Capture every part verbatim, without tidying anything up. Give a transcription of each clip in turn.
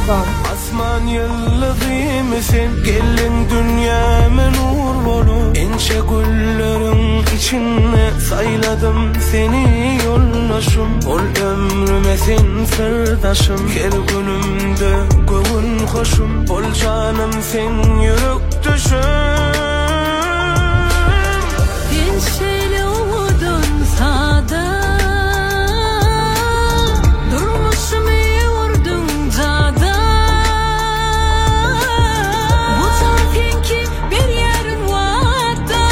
com. Asman yıldızımsın, gelin dünyama nur bolup. Ençe güllerin içinde sayladım seni yoldaşım. Ol ömrüme sen sırdaşım, her günümde göğün hoşum. Ol canım sen yürek düşüm. Ençeli udun sada, durmuşum iyi vurdun zada. Bu zatenki bir yerin vada,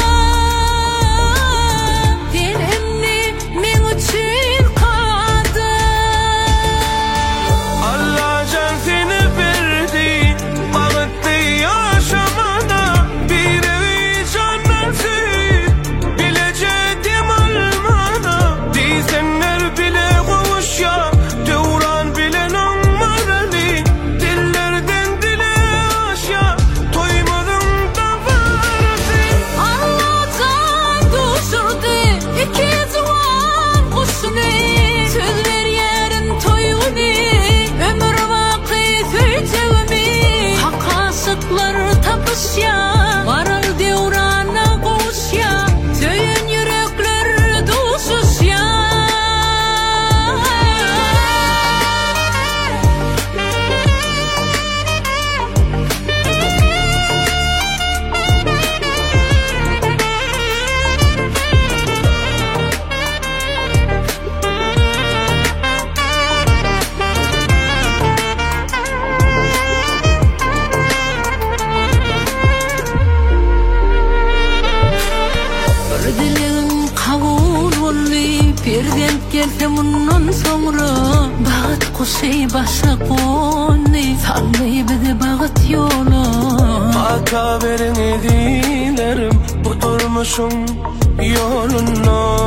dilimni men için kaldı. Allah can seni verdi, bağıttı yaşamana. Bir evi canlansın, bileceğim almana. Dizenler bile kovuş ya, devran bilen olmalı. Dillerden dile aşya, toymadım da vardı. Allah'tan düşürdü iki zuvan kuşunu. Söz ver yerin toyunu, ömür vakit ötevimi. Hakasıklar tapış ya, varar devrana koş ya. Söyün yürekler duşuş ya. Bir dilim kabul oldu, perdent gelse bundan sonra. Bağıt kuşey başa konu, sallay bizi bağıt yolu. Hata verin edilerim, bu durmuşum yoluna.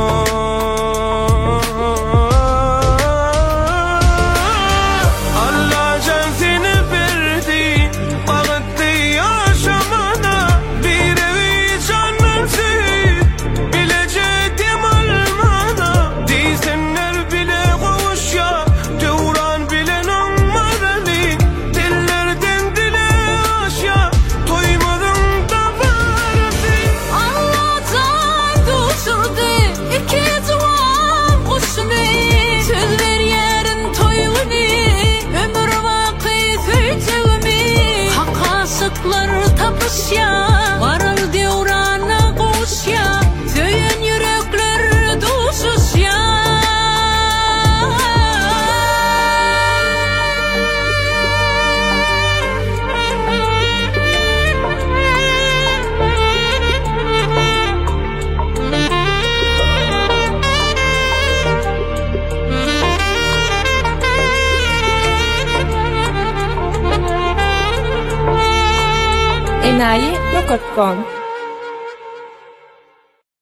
Allah can seni verdi, bağıttı yaşamana. Bir evi canlansın, bileceğim almana. Dizenler bile kovuş ya, devran bilen olmalı. Dillerden dile aşya, toymadım da vardı. Allah'tan düşürdü iki zuvan kuşunu. Söz ver yerin toyunu, ömür vakit ötevimi. Hakasıklar tapış ya, varar devrana koş ya. Söyün yürekler duşuş ya. enayi nokta com